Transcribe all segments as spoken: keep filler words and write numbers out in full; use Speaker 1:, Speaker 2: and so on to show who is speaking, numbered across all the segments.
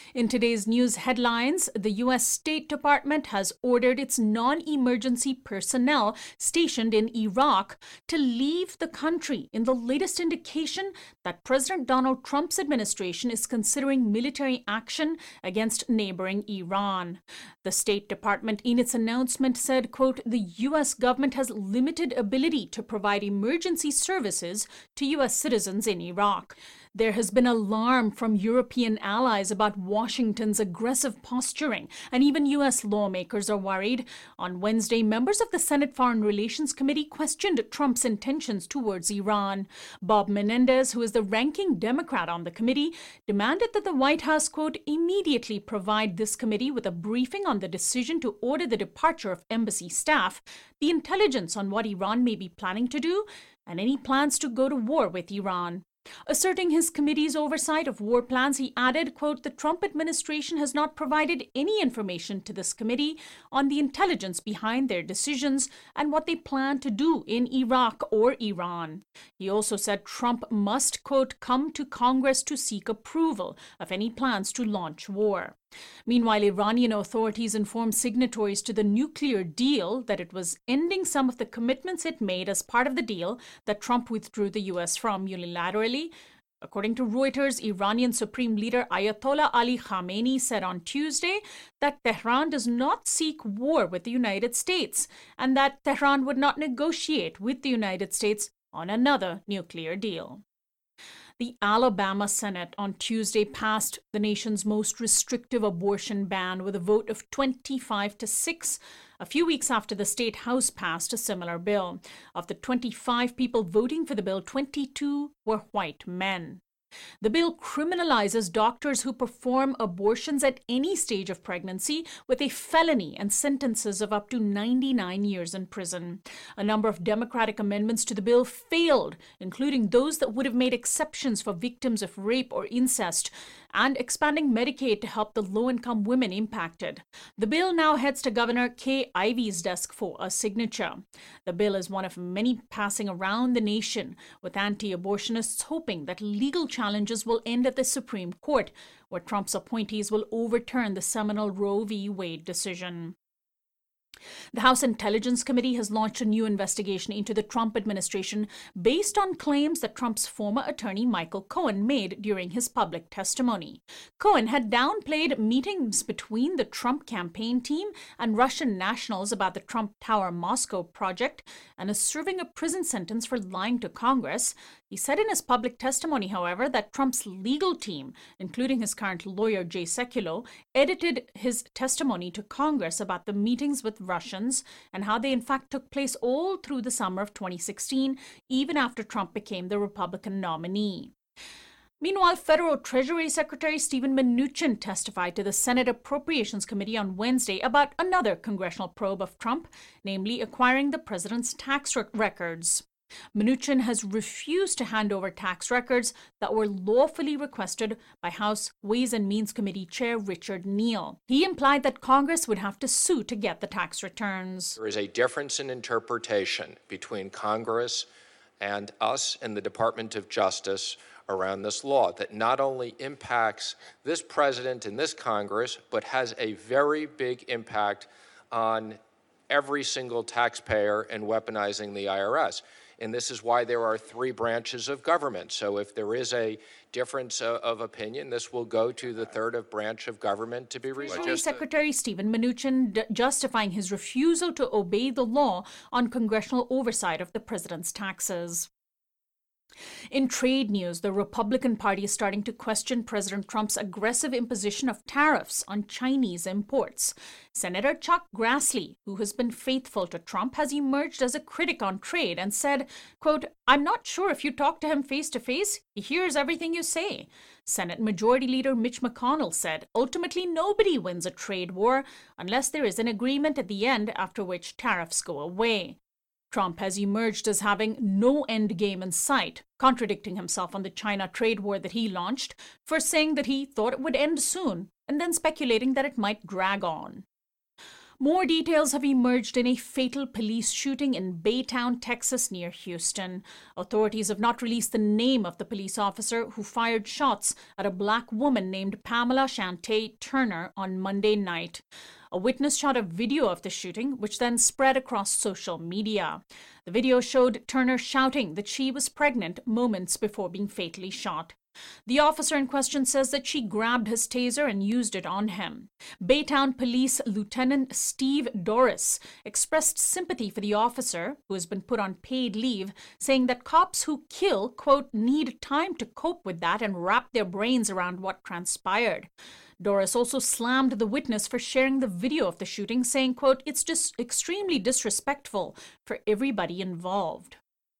Speaker 1: In today's news headlines, the U S State Department has ordered its non-emergency personnel stationed in Iraq to leave the country in the latest indication that President Donald Trump's administration is considering military action against neighboring Iran. The State Department in its announcement said, quote, the U S government has limited ability to provide emergency services to U S citizens in Iraq. There has been alarm from European allies about Washington's aggressive posturing, and even U S lawmakers are worried. On Wednesday, members of the Senate Foreign Relations Committee questioned Trump's intentions towards Iran. Bob Menendez, who is the ranking Democrat on the committee, demanded that the White House, quote, immediately provide this committee with a briefing on the decision to order the departure of embassy staff, the intelligence on what Iran may be planning to do, and any plans to go to war with Iran. Asserting his committee's oversight of war plans, he added, quote, the Trump administration has not provided any information to this committee on the intelligence behind their decisions and what they plan to do in Iraq or Iran. He also said Trump must, quote, come to Congress to seek approval of any plans to launch war. Meanwhile, Iranian authorities informed signatories to the nuclear deal that it was ending some of the commitments it made as part of the deal that Trump withdrew the U S from unilaterally. According to Reuters, Iranian Supreme Leader Ayatollah Ali Khamenei said on Tuesday that Tehran does not seek war with the United States and that Tehran would not negotiate with the United States on another nuclear deal. The Alabama Senate on Tuesday passed the nation's most restrictive abortion ban with a vote of twenty-five to six, a few weeks after the state house passed a similar bill. Of the twenty-five people voting for the bill, twenty-two were white men. The bill criminalizes doctors who perform abortions at any stage of pregnancy with a felony and sentences of up to ninety-nine years in prison. A number of Democratic amendments to the bill failed, including those that would have made exceptions for victims of rape or incest, and expanding Medicaid to help the low-income women impacted. The bill now heads to Governor Kay Ivey's desk for a signature. The bill is one of many passing around the nation, with anti-abortionists hoping that legal challenges will end at the Supreme Court, where Trump's appointees will overturn the seminal Roe v. Wade decision. The House Intelligence Committee has launched a new investigation into the Trump administration based on claims that Trump's former attorney Michael Cohen made during his public testimony. Cohen had downplayed meetings between the Trump campaign team and Russian nationals about the Trump Tower Moscow project and is serving a prison sentence for lying to Congress. He said in his public testimony, however, that Trump's legal team, including his current lawyer Jay Sekulow, edited his testimony to Congress about the meetings with Russians and how they in fact took place all through the summer of twenty sixteen, even after Trump became the Republican nominee. Meanwhile, Federal Treasury Secretary Steven Mnuchin testified to the Senate Appropriations Committee on Wednesday about another congressional probe of Trump, namely acquiring the president's tax records. Mnuchin has refused to hand over tax records that were lawfully requested by House Ways and Means Committee Chair Richard Neal. He implied that Congress would have to sue to get the tax returns.
Speaker 2: There is a difference in interpretation between Congress and us and the Department of Justice around this law that not only impacts this president and this Congress, but has a very big impact on every single taxpayer and weaponizing the I R S. And this is why there are three branches of government. So if there is a difference uh, of opinion, this will go to the third of branch of government to be resolved.
Speaker 1: Treasury Secretary Steven Mnuchin d- justifying his refusal to obey the law on congressional oversight of the president's taxes. In trade news, the Republican Party is starting to question President Trump's aggressive imposition of tariffs on Chinese imports. Senator Chuck Grassley, who has been faithful to Trump, has emerged as a critic on trade and said, quote, I'm not sure if you talk to him face to face, he hears everything you say. Senate Majority Leader Mitch McConnell said, ultimately nobody wins a trade war unless there is an agreement at the end, after which tariffs go away. Trump has emerged as having no end game in sight, contradicting himself on the China trade war that he launched, first saying that he thought it would end soon, and then speculating that it might drag on. More details have emerged in a fatal police shooting in Baytown, Texas, near Houston. Authorities have not released the name of the police officer who fired shots at a black woman named Pamela Shante Turner on Monday night. A witness shot a video of the shooting, which then spread across social media. The video showed Turner shouting that she was pregnant moments before being fatally shot. The officer in question says that she grabbed his taser and used it on him. Baytown Police Lieutenant Steve Doris expressed sympathy for the officer, who has been put on paid leave, saying that cops who kill, quote, need time to cope with that and wrap their brains around what transpired. Doris also slammed the witness for sharing the video of the shooting, saying, quote, it's just extremely disrespectful for everybody involved.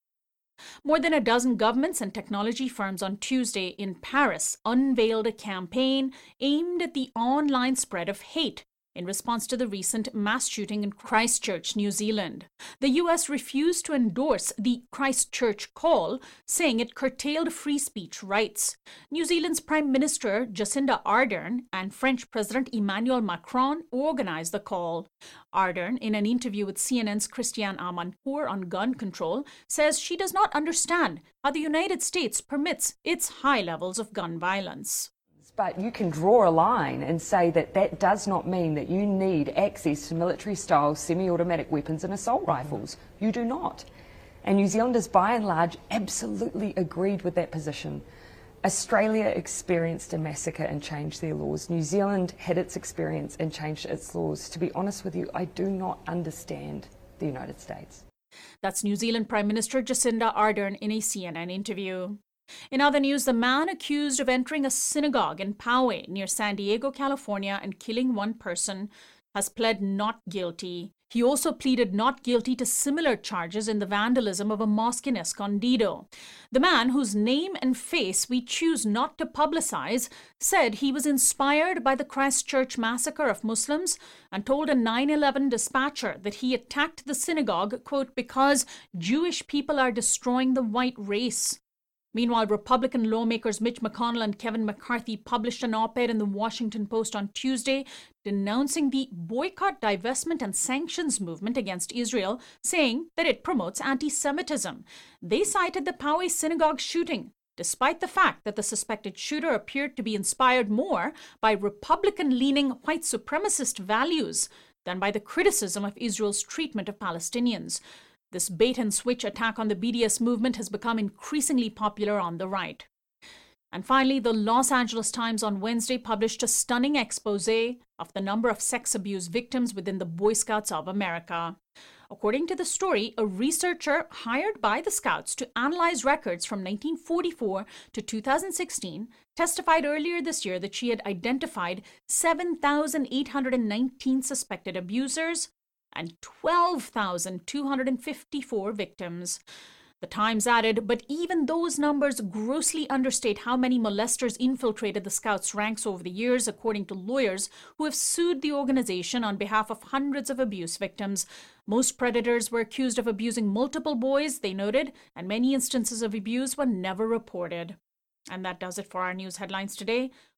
Speaker 1: More than a dozen governments and technology firms on Tuesday in Paris unveiled a campaign aimed at the online spread of hate in response to the recent mass shooting in Christchurch, New Zealand. The U S refused to endorse the Christchurch call, saying it curtailed free speech rights. New Zealand's Prime Minister Jacinda Ardern and French President Emmanuel Macron organized the call. Ardern, in an interview with C N N's Christiane Amanpour on gun control, says she does not understand how the United States permits its high levels of gun violence.
Speaker 3: But you can draw a line and say that that does not mean that you need access to military-style semi-automatic weapons and assault rifles. You do not. And New Zealanders, by and large, absolutely agreed with that position. Australia experienced a massacre and changed their laws. New Zealand had its experience and changed its laws. To be honest with you, I do not understand the United States.
Speaker 1: That's New Zealand Prime Minister Jacinda Ardern in a C N N interview. In other news, the man accused of entering a synagogue in Poway near San Diego, California, and killing one person has pled not guilty. He also pleaded not guilty to similar charges in the vandalism of a mosque in Escondido. The man, whose name and face we choose not to publicize, said he was inspired by the Christchurch massacre of Muslims and told a nine eleven dispatcher that he attacked the synagogue, quote, because Jewish people are destroying the white race. Meanwhile, Republican lawmakers Mitch McConnell and Kevin McCarthy published an op-ed in the Washington Post on Tuesday denouncing the boycott, divestment, and sanctions movement against Israel, saying that it promotes anti-Semitism. They cited the Poway synagogue shooting, despite the fact that the suspected shooter appeared to be inspired more by Republican-leaning white supremacist values than by the criticism of Israel's treatment of Palestinians. This bait-and-switch attack on the B D S movement has become increasingly popular on the right. And finally, the Los Angeles Times on Wednesday published a stunning expose of the number of sex abuse victims within the Boy Scouts of America. According to the story, a researcher hired by the Scouts to analyze records from nineteen forty-four to two thousand sixteen testified earlier this year that she had identified seven thousand eight hundred nineteen suspected abusers and twelve thousand two hundred fifty-four victims. The Times added, but even those numbers grossly understate how many molesters infiltrated the Scouts' ranks over the years, according to lawyers who have sued the organization on behalf of hundreds of abuse victims. Most predators were accused of abusing multiple boys, they noted, and many instances of abuse were never reported. And that does it for our news headlines today.